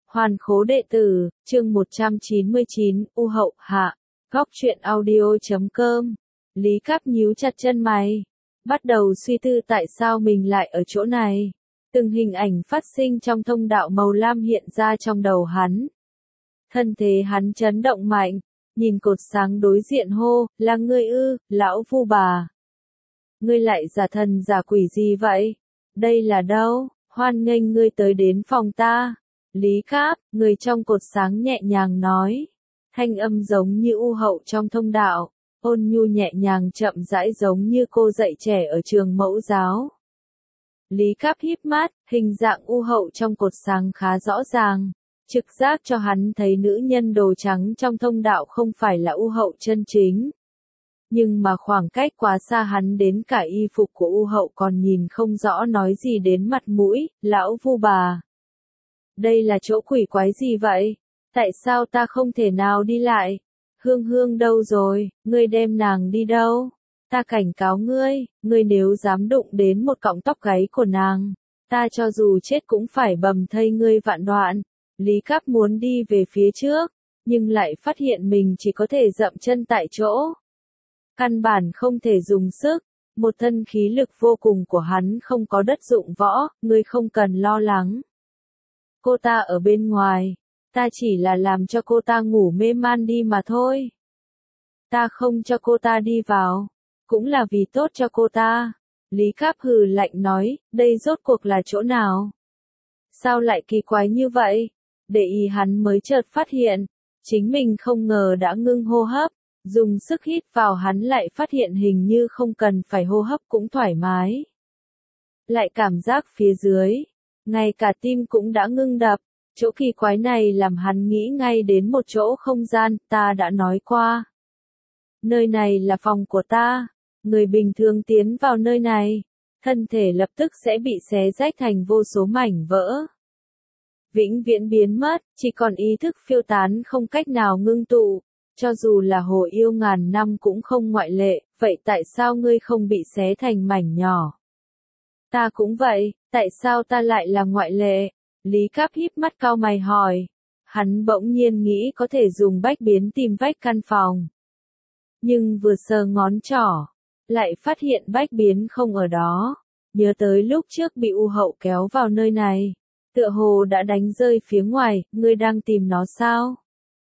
Hoàn khố đệ tử, chương 199, U hậu hạ. Góc truyện audio.com. Lý Cáp nhíu chặt chân mày, bắt đầu suy tư tại sao mình lại ở chỗ này. Từng hình ảnh phát sinh trong thông đạo màu lam hiện ra trong đầu hắn. Thân thế hắn chấn động mạnh, nhìn cột sáng đối diện hô, là ngươi ư, lão Vu bà. Ngươi lại giả thần giả quỷ gì vậy? Đây là đâu? Hoan nghênh ngươi tới đến phòng ta. Lý Cáp, người trong cột sáng nhẹ nhàng nói. Thanh âm giống như U hậu trong thông đạo, ôn nhu nhẹ nhàng chậm rãi giống như cô dạy trẻ ở trường mẫu giáo. Lý Cáp híp mắt, hình dạng U hậu trong cột sáng khá rõ ràng. Trực giác cho hắn thấy nữ nhân đồ trắng trong thông đạo không phải là U hậu chân chính. Nhưng mà khoảng cách quá xa hắn đến cả y phục của U hậu còn nhìn không rõ nói gì đến mặt mũi, lão Vu bà. Đây là chỗ quỷ quái gì vậy? Tại sao ta không thể nào đi lại? Hương Hương đâu rồi? Ngươi đem nàng đi đâu? Ta cảnh cáo ngươi, ngươi nếu dám đụng đến một cọng tóc gáy của nàng, ta cho dù chết cũng phải bầm thây ngươi vạn đoạn. Lý Cáp muốn đi về phía trước, nhưng lại phát hiện mình chỉ có thể dậm chân tại chỗ. Căn bản không thể dùng sức, một thân khí lực vô cùng của hắn không có đất dụng võ, ngươi không cần lo lắng. Cô ta ở bên ngoài, ta chỉ là làm cho cô ta ngủ mê man đi mà thôi. Ta không cho cô ta đi vào, cũng là vì tốt cho cô ta. Lý Cáp hừ lạnh nói, đây rốt cuộc là chỗ nào? Sao lại kỳ quái như vậy? Để ý hắn mới chợt phát hiện, chính mình không ngờ đã ngưng hô hấp, dùng sức hít vào hắn lại phát hiện hình như không cần phải hô hấp cũng thoải mái. Lại cảm giác phía dưới, ngay cả tim cũng đã ngưng đập, chỗ kỳ quái này làm hắn nghĩ ngay đến một chỗ không gian, ta đã nói qua. Nơi này là phòng của ta, người bình thường tiến vào nơi này, thân thể lập tức sẽ bị xé rách thành vô số mảnh vỡ. Vĩnh viễn biến mất, chỉ còn ý thức phiêu tán không cách nào ngưng tụ, cho dù là hồ yêu ngàn năm cũng không ngoại lệ, vậy tại sao ngươi không bị xé thành mảnh nhỏ? Ta cũng vậy, tại sao ta lại là ngoại lệ? Lý Cáp híp mắt cau mày hỏi. Hắn bỗng nhiên nghĩ có thể dùng bách biến tìm vách căn phòng. Nhưng vừa sờ ngón trỏ, lại phát hiện bách biến không ở đó. Nhớ tới lúc trước bị U hậu kéo vào nơi này. Tựa hồ đã đánh rơi phía ngoài, ngươi đang tìm nó sao?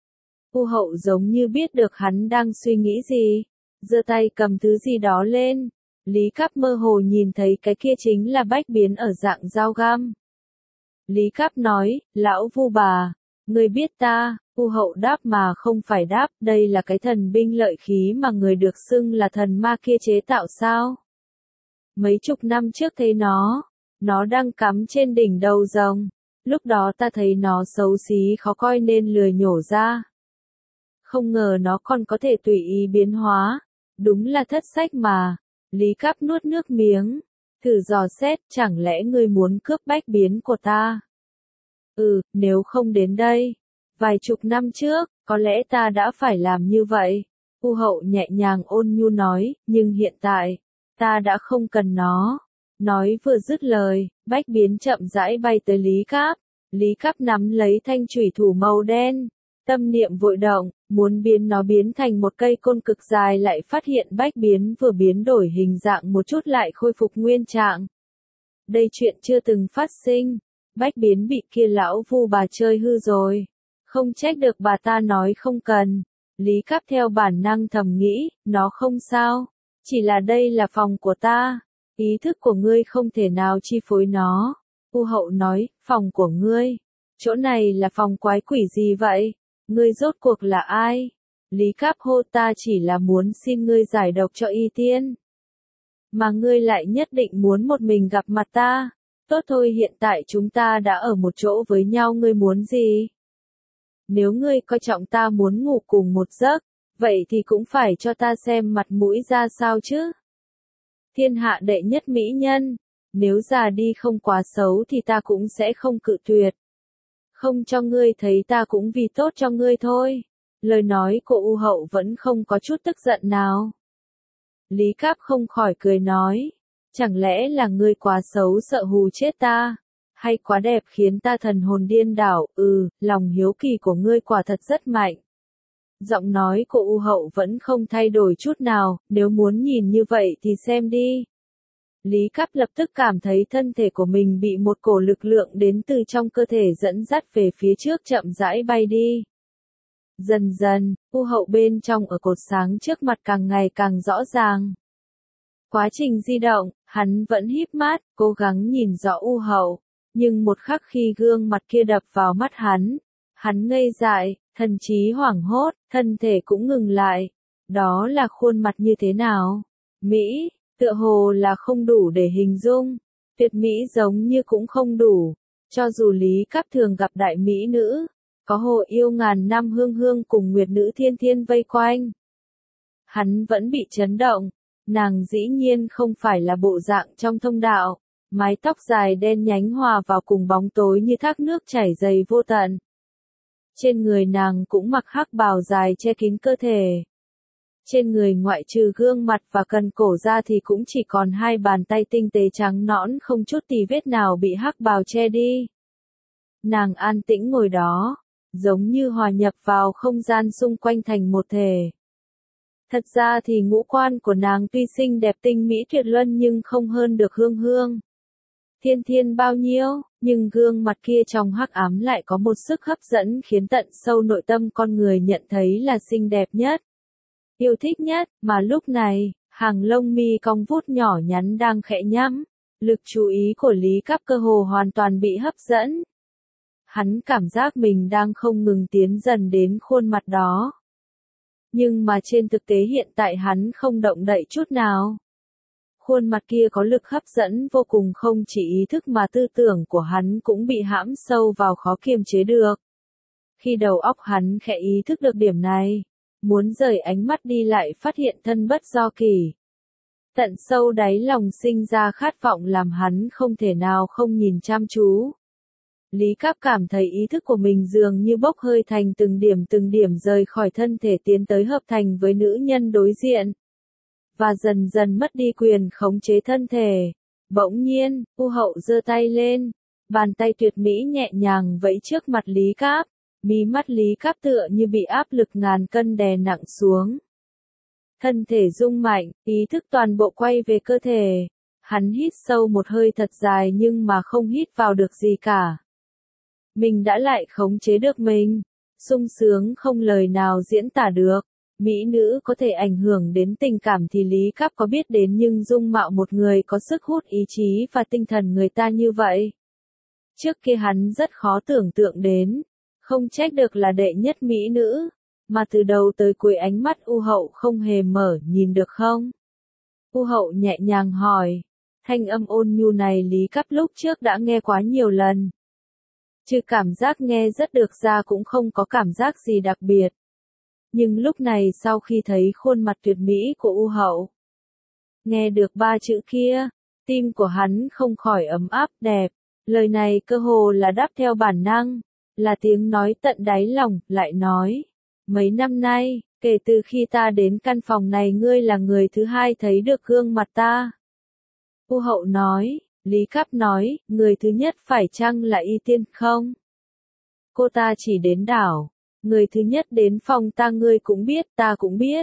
U hậu giống như biết được hắn đang suy nghĩ gì. Giơ tay cầm thứ gì đó lên. Lý Cáp mơ hồ nhìn thấy cái kia chính là bách biến ở dạng dao găm. Lý Cáp nói, lão Vu bà, ngươi biết ta, U hậu đáp mà không phải đáp, đây là cái thần binh lợi khí mà người được xưng là thần ma kia chế tạo sao? Mấy chục năm trước thấy nó đang cắm trên đỉnh đầu rồng, lúc đó ta thấy nó xấu xí khó coi nên lười nhổ ra. Không ngờ nó còn có thể tùy ý biến hóa, đúng là thất sách mà. Lý Cáp nuốt nước miếng, thử dò xét, chẳng lẽ ngươi muốn cướp bách biến của ta? Nếu không đến đây, vài chục năm trước, có lẽ ta đã phải làm như vậy. U hậu nhẹ nhàng ôn nhu nói, nhưng hiện tại, ta đã không cần nó. Nói vừa dứt lời, bách biến chậm rãi bay tới Lý Cáp. Lý Cáp nắm lấy thanh chủy thủ màu đen. Tâm niệm vội động, muốn biến nó biến thành một cây côn cực dài lại phát hiện bách biến vừa biến đổi hình dạng một chút lại khôi phục nguyên trạng. Đây chuyện chưa từng phát sinh, bách biến bị kia lão Vu bà chơi hư rồi. Không trách được bà ta nói không cần. Lý Cáp theo bản năng thầm nghĩ, nó không sao. Chỉ là đây là phòng của ta. Ý thức của ngươi không thể nào chi phối nó. U hậu nói, phòng của ngươi. Chỗ này là phòng quái quỷ gì vậy? Ngươi rốt cuộc là ai? Lý Cáp hô, ta chỉ là muốn xin ngươi giải độc cho y tiên. Mà ngươi lại nhất định muốn một mình gặp mặt ta. Tốt thôi, hiện tại chúng ta đã ở một chỗ với nhau, ngươi muốn gì? Nếu ngươi coi trọng ta muốn ngủ cùng một giấc, vậy thì cũng phải cho ta xem mặt mũi ra sao chứ? Thiên hạ đệ nhất mỹ nhân, nếu già đi không quá xấu thì ta cũng sẽ không cự tuyệt. Không cho ngươi thấy ta cũng vì tốt cho ngươi thôi. Lời nói của U hậu vẫn không có chút tức giận nào. Lý Cáp không khỏi cười nói, chẳng lẽ là ngươi quá xấu sợ hù chết ta? hay quá đẹp khiến ta thần hồn điên đảo, lòng hiếu kỳ của ngươi quả thật rất mạnh. Giọng nói của U Hậu vẫn không thay đổi chút nào, nếu muốn nhìn như vậy thì xem đi. Lý Cáp lập tức cảm thấy thân thể của mình bị một cổ lực lượng đến từ trong cơ thể dẫn dắt về phía trước chậm rãi bay đi. Dần dần, U Hậu bên trong ở cột sáng trước mặt càng ngày càng rõ ràng. Quá trình di động, hắn vẫn híp mắt, cố gắng nhìn rõ U Hậu, nhưng một khắc khi gương mặt kia đập vào mắt hắn ngây dại, thần trí hoảng hốt, thân thể cũng ngừng lại. Đó là khuôn mặt như thế nào? Mỹ, tựa hồ là không đủ để hình dung, tuyệt mỹ giống như cũng không đủ. Cho dù Lý Cáp thường gặp đại mỹ nữ, có hồ yêu ngàn năm hương hương cùng nguyệt nữ thiên thiên vây quanh, hắn vẫn bị chấn động. Nàng dĩ nhiên không phải là bộ dạng trong thông đạo, mái tóc dài đen nhánh hòa vào cùng bóng tối như thác nước chảy dày vô tận. Trên người nàng cũng mặc hắc bào dài che kín cơ thể. Trên người ngoại trừ gương mặt và cần cổ ra thì cũng chỉ còn hai bàn tay tinh tế trắng nõn không chút tì vết nào bị hắc bào che đi. Nàng an tĩnh ngồi đó, giống như hòa nhập vào không gian xung quanh thành một thể. Thật ra thì ngũ quan của nàng tuy xinh đẹp tinh mỹ tuyệt luân nhưng không hơn được Hương Hương Thiên Thiên bao nhiêu, nhưng gương mặt kia trong hắc ám lại có một sức hấp dẫn khiến tận sâu nội tâm con người nhận thấy là xinh đẹp nhất, yêu thích nhất, mà lúc này, hàng lông mi cong vút nhỏ nhắn đang khẽ nhắm, lực chú ý của Lý Cáp cơ hồ hoàn toàn bị hấp dẫn. Hắn cảm giác mình đang không ngừng tiến dần đến khuôn mặt đó. Nhưng mà trên thực tế hiện tại hắn không động đậy chút nào. Khuôn mặt kia có lực hấp dẫn vô cùng, không chỉ ý thức mà tư tưởng của hắn cũng bị hãm sâu vào khó kiềm chế được. Khi đầu óc hắn khẽ ý thức được điểm này, muốn rời ánh mắt đi lại phát hiện thân bất do kỷ. Tận sâu đáy lòng sinh ra khát vọng làm hắn không thể nào không nhìn chăm chú. Lý Cáp cảm thấy ý thức của mình dường như bốc hơi thành từng điểm rời khỏi thân thể tiến tới hợp thành với nữ nhân đối diện. Và dần dần mất đi quyền khống chế thân thể. Bỗng nhiên, U Hậu giơ tay lên, bàn tay tuyệt mỹ nhẹ nhàng vẫy trước mặt Lý Cáp, mí mắt Lý Cáp tựa như bị áp lực ngàn cân đè nặng xuống. Thân thể rung mạnh, ý thức toàn bộ quay về cơ thể. Hắn hít sâu một hơi thật dài nhưng mà không hít vào được gì cả. Mình đã lại khống chế được mình, sung sướng không lời nào diễn tả được. Mỹ nữ có thể ảnh hưởng đến tình cảm thì Lý Cáp có biết đến, nhưng dung mạo một người có sức hút ý chí và tinh thần người ta như vậy. Trước kia hắn rất khó tưởng tượng đến, không trách được là đệ nhất mỹ nữ, mà từ đầu tới cuối ánh mắt U Hậu không hề mở, nhìn được không? U Hậu nhẹ nhàng hỏi, thanh âm ôn nhu này Lý Cáp lúc trước đã nghe quá nhiều lần. Trừ cảm giác nghe rất được ra cũng không có cảm giác gì đặc biệt. Nhưng lúc này sau khi thấy khuôn mặt tuyệt mỹ của U Hậu, nghe được ba chữ kia, tim của hắn không khỏi ấm áp đẹp. Lời này cơ hồ là đáp theo bản năng, là tiếng nói tận đáy lòng, lại nói. Mấy năm nay, kể từ khi ta đến căn phòng này ngươi là người thứ hai thấy được gương mặt ta. U Hậu nói, Lý Cáp nói, người thứ nhất phải chăng là Y Tiên không? Cô ta chỉ đến đảo. Người thứ nhất đến phòng ta ngươi cũng biết, ta cũng biết.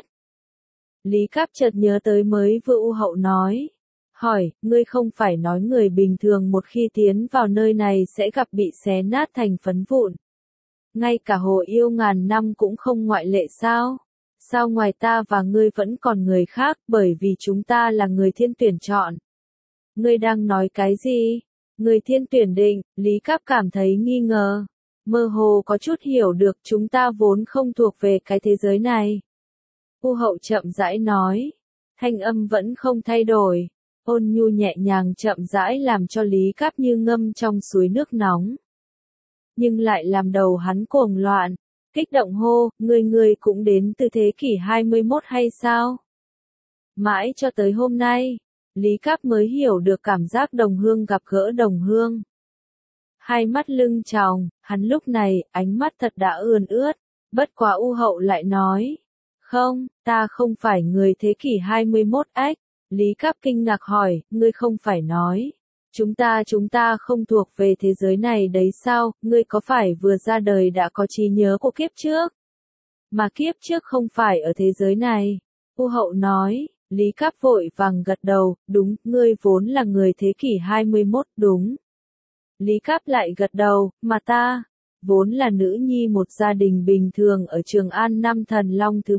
Lý Cáp chợt nhớ tới mới vừa U Hậu nói. Hỏi, ngươi không phải nói người bình thường một khi tiến vào nơi này sẽ gặp bị xé nát thành phấn vụn. Ngay cả hồ yêu ngàn năm cũng không ngoại lệ sao? Sao ngoài ta và ngươi vẫn còn người khác, bởi vì chúng ta là người thiên tuyển chọn. Ngươi đang nói cái gì? Người thiên tuyển định, Lý Cáp cảm thấy nghi ngờ. Mơ hồ có chút hiểu được chúng ta vốn không thuộc về cái thế giới này. U Hậu chậm rãi nói. Thanh âm vẫn không thay đổi. Ôn nhu nhẹ nhàng chậm rãi làm cho Lý Cáp như ngâm trong suối nước nóng. Nhưng lại làm đầu hắn cuồng loạn. Kích động hô, ngươi cũng đến từ thế kỷ 21 hay sao? Mãi cho tới hôm nay, Lý Cáp mới hiểu được cảm giác đồng hương gặp gỡ đồng hương. Hai mắt lưng tròng, hắn lúc này, ánh mắt thật đã ươn ướt, bất quá U Hậu lại nói. Không, ta không phải người thế kỷ 21 ách. Lý Cáp kinh ngạc hỏi, ngươi không phải nói. Chúng ta không thuộc về thế giới này đấy sao, ngươi có phải vừa ra đời đã có trí nhớ của kiếp trước? Mà kiếp trước không phải ở thế giới này. U Hậu nói, Lý Cáp vội vàng gật đầu, đúng, ngươi vốn là người thế kỷ 21, đúng. Lý Cáp lại gật đầu, mà ta, vốn là nữ nhi một gia đình bình thường ở Trường An năm thần long thứ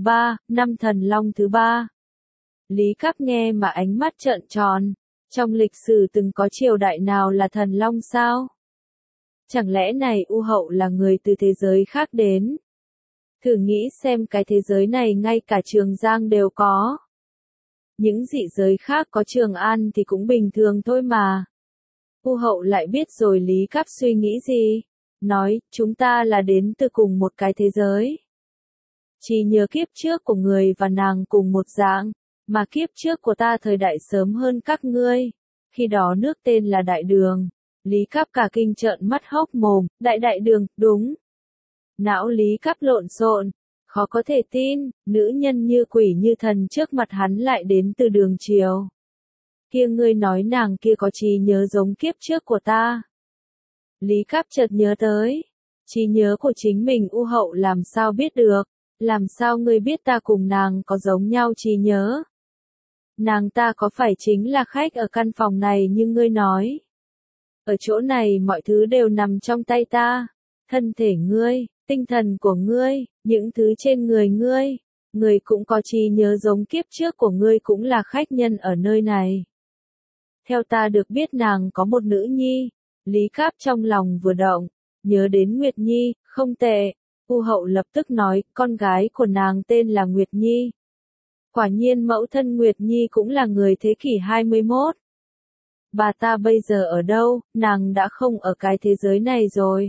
ba. Lý Cáp nghe mà ánh mắt trợn tròn, trong lịch sử từng có triều đại nào là thần long sao? Chẳng lẽ này U Hậu là người từ thế giới khác đến? Thử nghĩ xem cái thế giới này ngay cả Trường Giang đều có. Những dị giới khác có Trường An thì cũng bình thường thôi mà. U Hậu lại biết rồi Lý Cáp suy nghĩ gì? Nói, chúng ta là đến từ cùng một cái thế giới. Chỉ nhớ kiếp trước của người và nàng cùng một dạng, mà kiếp trước của ta thời đại sớm hơn các ngươi. Khi đó nước tên là Đại Đường. Lý Cáp cả kinh trợn mắt hốc mồm, Đại Đường, đúng. Não Lý Cáp lộn xộn, khó có thể tin, nữ nhân như quỷ như thần trước mặt hắn lại đến từ Đường Triều. Kia ngươi nói nàng kia có trí nhớ giống kiếp trước của ta. Lý Cáp chợt nhớ tới, trí nhớ của chính mình U Hậu làm sao biết được, làm sao ngươi biết ta cùng nàng có giống nhau trí nhớ. Nàng ta có phải chính là khách ở căn phòng này như ngươi nói. Ở chỗ này mọi thứ đều nằm trong tay ta, thân thể ngươi, tinh thần của ngươi, những thứ trên người ngươi cũng có trí nhớ giống kiếp trước của ngươi cũng là khách nhân ở nơi này. Theo ta được biết nàng có một nữ nhi, Lý Cáp trong lòng vừa động, nhớ đến Nguyệt Nhi, không tệ, U Hậu lập tức nói, con gái của nàng tên là Nguyệt Nhi. Quả nhiên mẫu thân Nguyệt Nhi cũng là người thế kỷ 21. Bà ta bây giờ ở đâu, nàng đã không ở cái thế giới này rồi.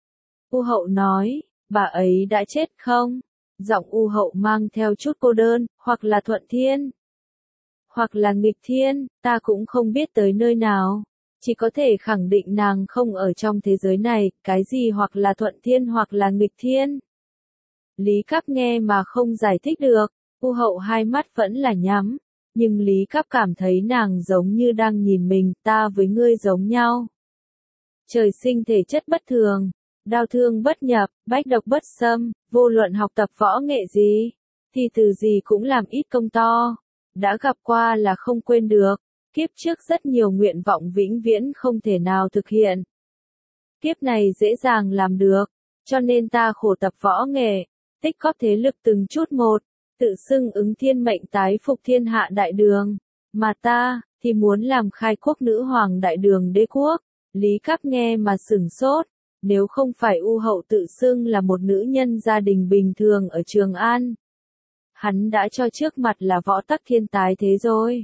U Hậu nói, bà ấy đã chết không? Giọng U Hậu mang theo chút cô đơn, hoặc là thuận thiên, hoặc là nghịch thiên, ta cũng không biết tới nơi nào. Chỉ có thể khẳng định nàng không ở trong thế giới này, cái gì hoặc là thuận thiên hoặc là nghịch thiên. Lý Cáp nghe mà không giải thích được, U Hậu hai mắt vẫn là nhắm, nhưng Lý Cáp cảm thấy nàng giống như đang nhìn mình, ta với ngươi giống nhau. Trời sinh thể chất bất thường, đao thương bất nhập, bách độc bất xâm, vô luận học tập võ nghệ gì, thì từ gì cũng làm ít công to. Đã gặp qua là không quên được, kiếp trước rất nhiều nguyện vọng vĩnh viễn không thể nào thực hiện. Kiếp này dễ dàng làm được, cho nên ta khổ tập võ nghệ, tích góp thế lực từng chút một, tự xưng ứng thiên mệnh tái phục thiên hạ Đại Đường. Mà ta, thì muốn làm khai quốc nữ hoàng Đại Đường đế quốc. Lý Cáp nghe mà sửng sốt, nếu không phải U Hậu tự xưng là một nữ nhân gia đình bình thường ở Trường An, hắn đã cho trước mặt là võ tắc thiên tái thế rồi.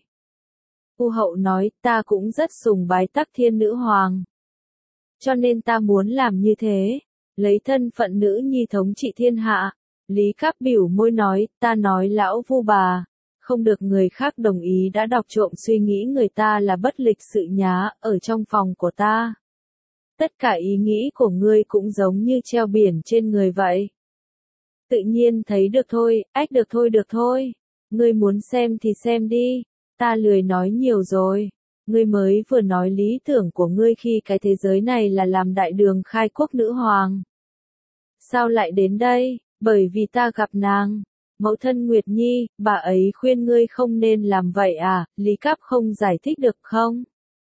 U Hậu nói, ta cũng rất sùng bái Tắc Thiên nữ hoàng. Cho nên ta muốn làm như thế, lấy thân phận nữ nhi thống trị thiên hạ. Lý Cáp biểu môi nói, ta nói lão vu bà, không được người khác đồng ý đã đọc trộm suy nghĩ người ta là bất lịch sự nhá, ở trong phòng của ta. Tất cả ý nghĩ của ngươi cũng giống như treo biển trên người vậy. Tự nhiên thấy được thôi, được thôi. Ngươi muốn xem thì xem đi. Ta lười nói nhiều rồi. Ngươi mới vừa nói lý tưởng của ngươi khi cái thế giới này là làm Đại Đường khai quốc nữ hoàng. Sao lại đến đây? Bởi vì ta gặp nàng. Mẫu thân Nguyệt Nhi, bà ấy khuyên ngươi không nên làm vậy à? Lý Cáp không giải thích được không?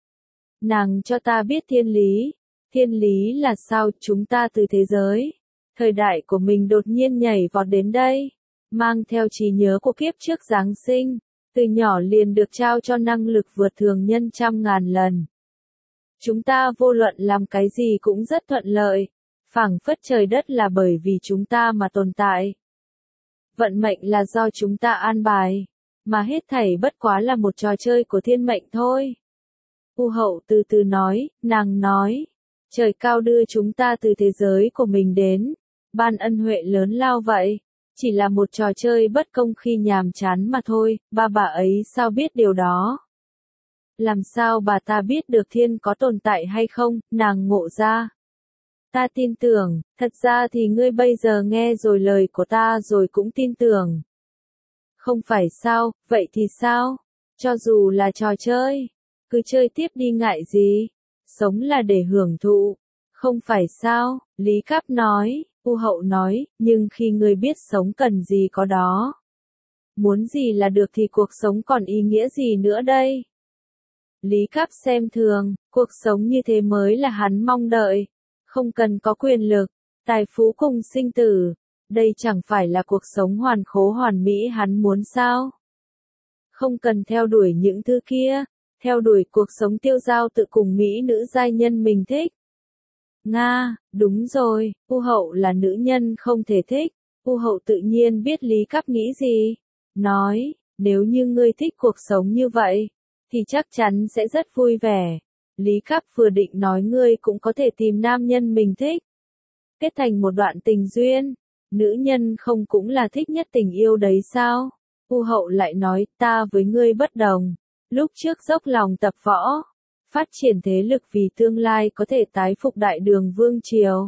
Nàng cho ta biết thiên lý. Thiên lý là sao? Chúng ta từ thế giới thời đại của mình đột nhiên nhảy vọt đến đây, mang theo trí nhớ của kiếp trước Giáng sinh, từ nhỏ liền được trao cho năng lực vượt thường nhân trăm ngàn lần. Chúng ta vô luận làm cái gì cũng rất thuận lợi, phảng phất trời đất là bởi vì chúng ta mà tồn tại. Vận mệnh là do chúng ta an bài, mà hết thảy bất quá là một trò chơi của thiên mệnh thôi. U Hậu từ từ nói, nàng nói, trời cao đưa chúng ta từ thế giới của mình đến, ban ân huệ lớn lao vậy, chỉ là một trò chơi bất công khi nhàm chán mà thôi, bà ấy sao biết điều đó? Làm sao bà ta biết được thiên có tồn tại hay không, nàng ngộ ra. Ta tin tưởng, thật ra thì ngươi bây giờ nghe rồi lời của ta rồi cũng tin tưởng. Không phải sao, vậy thì sao? Cho dù là trò chơi, cứ chơi tiếp đi ngại gì, sống là để hưởng thụ, không phải sao, Lý Cáp nói, U Hậu nói, nhưng khi ngươi biết sống cần gì có đó. Muốn gì là được thì cuộc sống còn ý nghĩa gì nữa đây? Lý Cáp xem thường, cuộc sống như thế mới là hắn mong đợi, không cần có quyền lực, tài phú cùng sinh tử, đây chẳng phải là cuộc sống hoàn khố hoàn mỹ hắn muốn sao? Không cần theo đuổi những thứ kia, theo đuổi cuộc sống tiêu dao tự cùng mỹ nữ giai nhân mình thích. Nga, đúng rồi, U Hậu là nữ nhân không thể thích, U Hậu tự nhiên biết Lý Cáp nghĩ gì, nói, nếu như ngươi thích cuộc sống như vậy, thì chắc chắn sẽ rất vui vẻ. Lý Cáp vừa định nói ngươi cũng có thể tìm nam nhân mình thích, kết thành một đoạn tình duyên, nữ nhân không cũng là thích nhất tình yêu đấy sao? U Hậu lại nói, ta với ngươi bất đồng, lúc trước dốc lòng tập võ, phát triển thế lực vì tương lai có thể tái phục đại đường vương triều.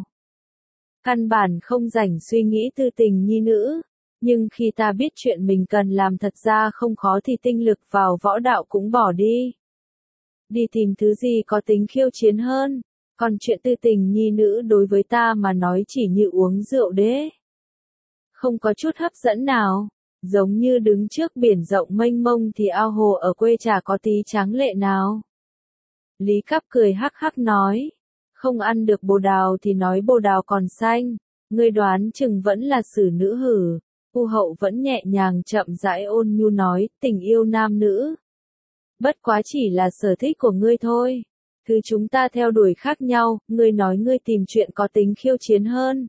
Căn bản không rảnh suy nghĩ tư tình nhi nữ, nhưng khi ta biết chuyện mình cần làm thật ra không khó thì tinh lực vào võ đạo cũng bỏ đi. Đi tìm thứ gì có tính khiêu chiến hơn, còn chuyện tư tình nhi nữ đối với ta mà nói chỉ như uống rượu đế. Không có chút hấp dẫn nào, giống như đứng trước biển rộng mênh mông thì ao hồ ở quê chả có tí tráng lệ nào. Lý Cáp cười hắc hắc nói, không ăn được bồ đào thì nói bồ đào còn xanh, ngươi đoán chừng vẫn là xử nữ hử. U Hậu vẫn nhẹ nhàng chậm rãi ôn nhu nói, tình yêu nam nữ. Bất quá chỉ là sở thích của ngươi thôi. Thứ chúng ta theo đuổi khác nhau, ngươi nói ngươi tìm chuyện có tính khiêu chiến hơn.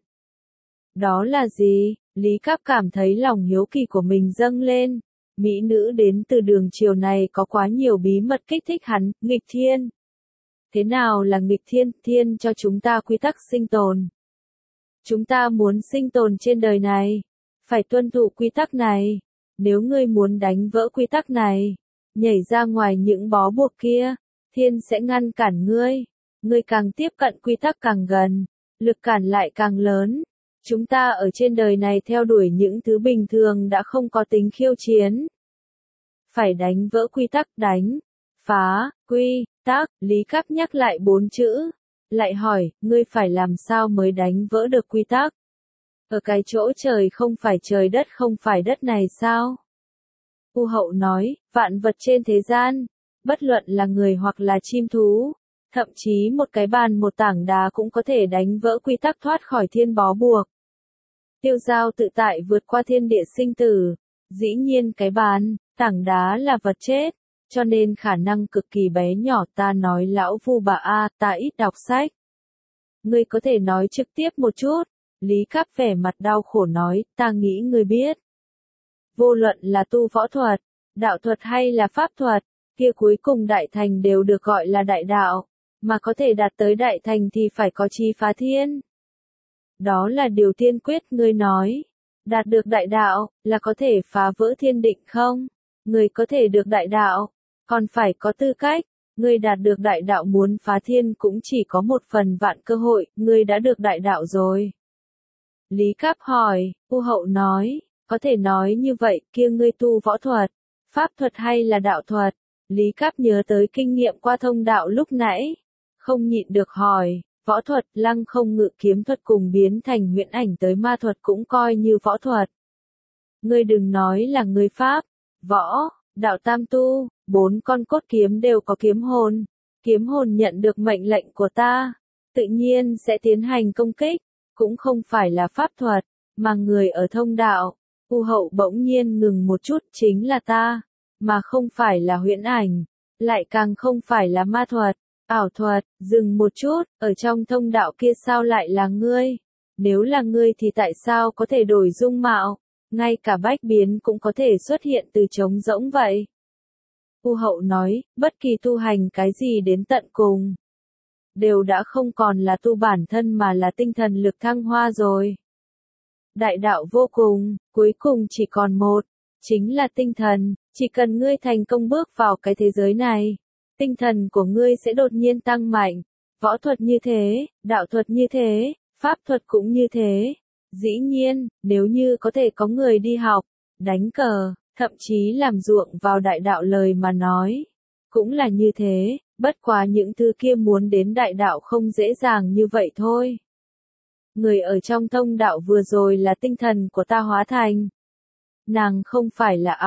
Đó là gì? Lý Cáp cảm thấy lòng hiếu kỳ của mình dâng lên. Mỹ nữ đến từ đường chiều này có quá nhiều bí mật kích thích hắn, nghịch thiên. Thế nào là nghịch thiên? Thiên cho chúng ta quy tắc sinh tồn. Chúng ta muốn sinh tồn trên đời này, phải tuân thủ quy tắc này. Nếu ngươi muốn đánh vỡ quy tắc này, nhảy ra ngoài những bó buộc kia, thiên sẽ ngăn cản ngươi. Ngươi càng tiếp cận quy tắc càng gần, lực cản lại càng lớn. Chúng ta ở trên đời này theo đuổi những thứ bình thường đã không có tính khiêu chiến. Phải đánh vỡ quy tắc, đánh, phá, quy, tắc, Lý Cáp nhắc lại 4 chữ. Lại hỏi, ngươi phải làm sao mới đánh vỡ được quy tắc? Ở cái chỗ trời không phải trời đất không phải đất này sao? U Hậu nói, vạn vật trên thế gian, bất luận là người hoặc là chim thú, thậm chí một cái bàn một tảng đá cũng có thể đánh vỡ quy tắc thoát khỏi thiên bó buộc. Tiêu dao tự tại vượt qua thiên địa sinh tử, dĩ nhiên cái bàn, tảng đá là vật chết, cho nên khả năng cực kỳ bé nhỏ. Ta nói lão vu bà a, ta ít đọc sách. Ngươi có thể nói trực tiếp một chút. Lý Cáp vẻ mặt đau khổ nói, ta nghĩ ngươi biết. Vô luận là tu võ thuật, đạo thuật hay là pháp thuật, kia cuối cùng đại thành đều được gọi là đại đạo, mà có thể đạt tới đại thành thì phải có chi phá thiên. Đó là điều tiên quyết. Ngươi nói, đạt được đại đạo, là có thể phá vỡ thiên định không? Ngươi có thể được đại đạo, còn phải có tư cách. Ngươi đạt được đại đạo muốn phá thiên cũng chỉ có 1/1000 cơ hội, ngươi đã được đại đạo rồi. Lý Cáp hỏi, U Hậu nói, có thể nói như vậy, kia ngươi tu võ thuật, pháp thuật hay là đạo thuật? Lý Cáp nhớ tới kinh nghiệm qua thông đạo lúc nãy, không nhịn được hỏi, võ thuật, lăng không ngự kiếm thuật cùng biến thành huyễn ảnh tới ma thuật cũng coi như võ thuật. Ngươi đừng nói là ngươi pháp, võ, đạo tam tu, 4 con cốt kiếm đều có kiếm hồn nhận được mệnh lệnh của ta, tự nhiên sẽ tiến hành công kích, cũng không phải là pháp thuật, mà người ở thông đạo. U Hậu bỗng nhiên ngừng một chút, chính là ta, mà không phải là huyễn ảnh, lại càng không phải là ma thuật, ảo thuật. Dừng một chút, ở trong thông đạo kia sao lại là ngươi? Nếu là ngươi thì tại sao có thể đổi dung mạo, ngay cả bách biến cũng có thể xuất hiện từ trống rỗng vậy? U Hậu nói, bất kỳ tu hành cái gì đến tận cùng, đều đã không còn là tu bản thân mà là tinh thần lực thăng hoa rồi. Đại đạo vô cùng, cuối cùng chỉ còn một, chính là tinh thần. Chỉ cần ngươi thành công bước vào cái thế giới này, tinh thần của ngươi sẽ đột nhiên tăng mạnh. Võ thuật như thế, đạo thuật như thế, pháp thuật cũng như thế. Dĩ nhiên, nếu như có thể có người đi học, đánh cờ, thậm chí làm ruộng vào đại đạo lời mà nói, cũng là như thế, bất quá những thứ kia muốn đến đại đạo không dễ dàng như vậy thôi. Người ở trong thông đạo vừa rồi là tinh thần của ta hóa thành. Nàng không phải là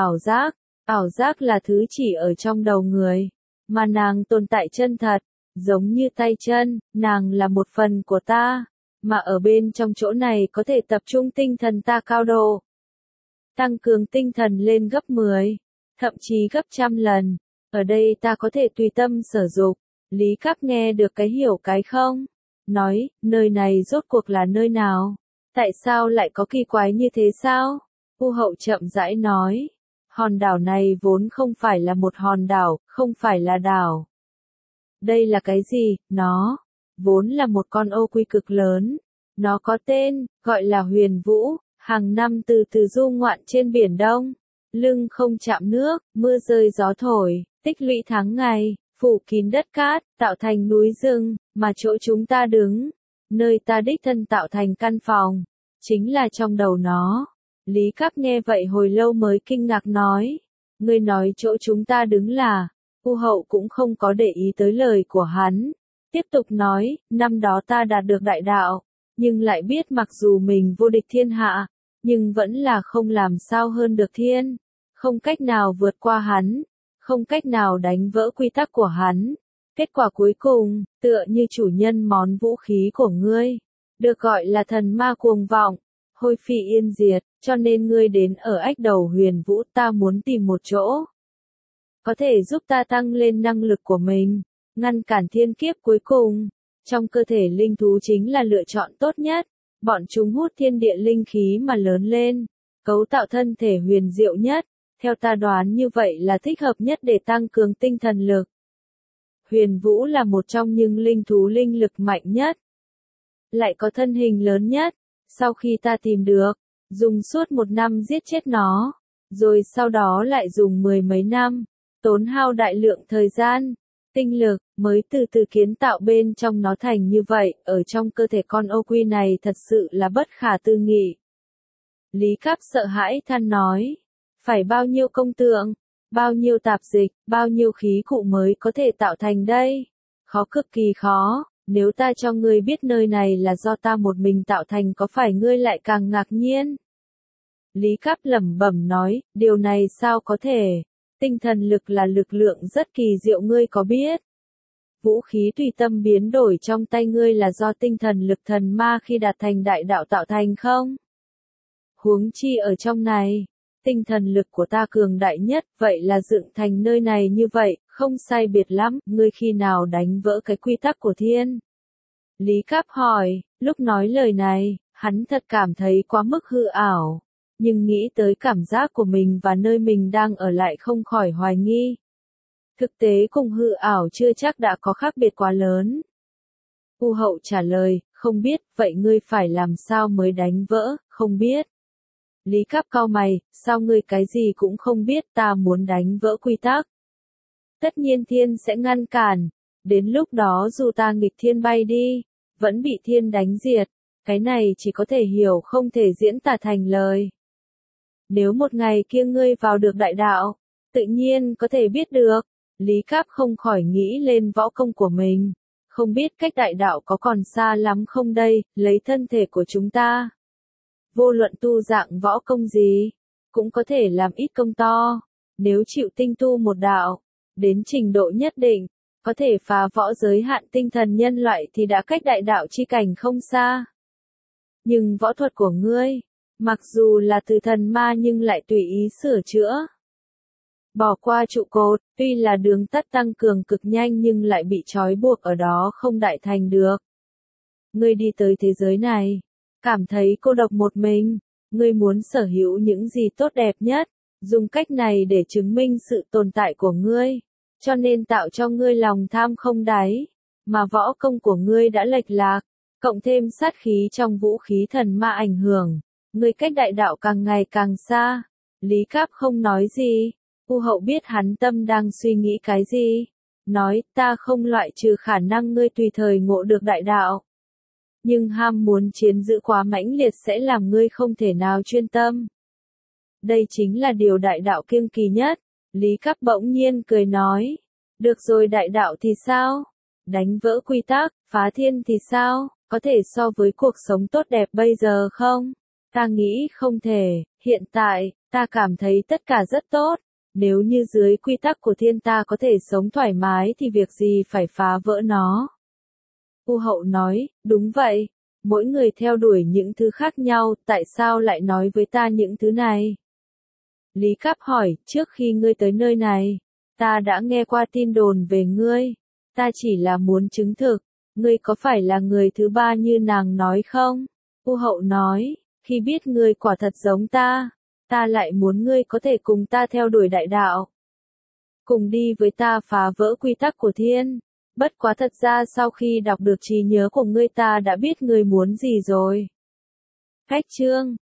ảo giác là thứ chỉ ở trong đầu người, mà nàng tồn tại chân thật, giống như tay chân, nàng là một phần của ta, mà ở bên trong chỗ này có thể tập trung tinh thần ta cao độ. Tăng cường tinh thần lên gấp 10, thậm chí gấp trăm lần, ở đây ta có thể tùy tâm sở dục. Lý Các nghe được cái hiểu cái không? Nói, nơi này rốt cuộc là nơi nào? Tại sao lại có kỳ quái như thế sao? U Hậu chậm rãi nói, hòn đảo này vốn không phải là một hòn đảo, không phải là đảo. Đây là cái gì? Nó vốn là một con ô quy cực lớn. Nó có tên, gọi là Huyền Vũ, hàng năm từ từ du ngoạn trên biển Đông. Lưng không chạm nước, mưa rơi gió thổi, tích lũy tháng ngày, phủ kín đất cát, tạo thành núi rừng, mà chỗ chúng ta đứng, nơi ta đích thân tạo thành căn phòng, chính là trong đầu nó. Lý Các nghe vậy hồi lâu mới kinh ngạc nói, ngươi nói chỗ chúng ta đứng là, U Hậu cũng không có để ý tới lời của hắn, tiếp tục nói, năm đó ta đạt được đại đạo, nhưng lại biết mặc dù mình vô địch thiên hạ, nhưng vẫn là không làm sao hơn được thiên, không cách nào vượt qua hắn, không cách nào đánh vỡ quy tắc của hắn. Kết quả cuối cùng, tựa như chủ nhân món vũ khí của ngươi, được gọi là thần ma cuồng vọng, hôi phi yên diệt, cho nên ngươi đến ở ách đầu Huyền Vũ, ta muốn tìm một chỗ có thể giúp ta tăng lên năng lực của mình, ngăn cản thiên kiếp cuối cùng. Trong cơ thể linh thú chính là lựa chọn tốt nhất, bọn chúng hút thiên địa linh khí mà lớn lên, cấu tạo thân thể huyền diệu nhất, theo ta đoán như vậy là thích hợp nhất để tăng cường tinh thần lực. Huyền Vũ là một trong những linh thú linh lực mạnh nhất, lại có thân hình lớn nhất. Sau khi ta tìm được, dùng suốt 1 năm giết chết nó, rồi sau đó lại dùng 10 mấy năm, tốn hao đại lượng thời gian, tinh lực, mới từ từ kiến tạo bên trong nó thành như vậy, ở trong cơ thể con ô quy này thật sự là bất khả tư nghị. Lý Cáp sợ hãi than nói, phải bao nhiêu công tượng, bao nhiêu tạp dịch, bao nhiêu khí cụ mới có thể tạo thành đây? Khó, cực kỳ khó. Nếu ta cho ngươi biết nơi này là do ta một mình tạo thành, có phải ngươi lại càng ngạc nhiên? Lý Cáp lẩm bẩm nói, điều này sao có thể? Tinh thần lực là lực lượng rất kỳ diệu, ngươi có biết? Vũ khí tùy tâm biến đổi trong tay ngươi là do tinh thần lực thần ma khi đạt thành đại đạo tạo thành không? Huống chi ở trong này, tinh thần lực của ta cường đại nhất, vậy là dựng thành nơi này như vậy, không sai biệt lắm, ngươi khi nào đánh vỡ cái quy tắc của thiên? Lý Cáp hỏi, lúc nói lời này, hắn thật cảm thấy quá mức hư ảo, nhưng nghĩ tới cảm giác của mình và nơi mình đang ở lại không khỏi hoài nghi. Thực tế cùng hư ảo chưa chắc đã có khác biệt quá lớn. U Hậu trả lời, không biết, vậy ngươi phải làm sao mới đánh vỡ, không biết. Lý Cáp cau mày, sao ngươi cái gì cũng không biết, ta muốn đánh vỡ quy tắc. Tất nhiên thiên sẽ ngăn cản, đến lúc đó dù ta nghịch thiên bay đi, vẫn bị thiên đánh diệt, cái này chỉ có thể hiểu không thể diễn tả thành lời. Nếu một ngày kia ngươi vào được đại đạo, tự nhiên có thể biết được. Lý Cáp không khỏi nghĩ lên võ công của mình, không biết cách đại đạo có còn xa lắm không đây, lấy thân thể của chúng ta. Vô luận tu dạng võ công gì, cũng có thể làm ít công to, nếu chịu tinh tu một đạo, đến trình độ nhất định, có thể phá võ giới hạn tinh thần nhân loại thì đã cách đại đạo chi cảnh không xa. Nhưng võ thuật của ngươi, mặc dù là từ thần ma nhưng lại tùy ý sửa chữa. Bỏ qua trụ cột, tuy là đường tắt tăng cường cực nhanh nhưng lại bị trói buộc ở đó không đại thành được. Ngươi đi tới thế giới này, cảm thấy cô độc một mình, ngươi muốn sở hữu những gì tốt đẹp nhất, dùng cách này để chứng minh sự tồn tại của ngươi, cho nên tạo cho ngươi lòng tham không đáy, mà võ công của ngươi đã lệch lạc, cộng thêm sát khí trong vũ khí thần ma ảnh hưởng, ngươi cách đại đạo càng ngày càng xa. Lý Cáp không nói gì. U Hậu biết hắn tâm đang suy nghĩ cái gì, nói, ta không loại trừ khả năng ngươi tùy thời ngộ được đại đạo. Nhưng ham muốn chiếm giữ quá mãnh liệt sẽ làm ngươi không thể nào chuyên tâm. Đây chính là điều đại đạo kiêng kỳ nhất. Lý Cáp bỗng nhiên cười nói, Được rồi, đại đạo thì sao? Đánh vỡ quy tắc, phá thiên thì sao? Có thể so với cuộc sống tốt đẹp bây giờ không? Ta nghĩ không thể, hiện tại, ta cảm thấy tất cả rất tốt. Nếu như dưới quy tắc của thiên ta có thể sống thoải mái thì việc gì phải phá vỡ nó? U Hậu nói, đúng vậy. Mỗi người theo đuổi những thứ khác nhau, tại sao lại nói với ta những thứ này? Lý Cáp hỏi, trước khi ngươi tới nơi này, ta đã nghe qua tin đồn về ngươi. Ta chỉ là muốn chứng thực, ngươi có phải là người thứ ba như nàng nói không? U Hậu nói, khi biết ngươi quả thật giống ta lại muốn ngươi có thể cùng ta theo đuổi đại đạo. Cùng đi với ta phá vỡ quy tắc của thiên. Bất quá thật ra sau khi đọc được trí nhớ của ngươi ta đã biết ngươi muốn gì rồi. Khách chương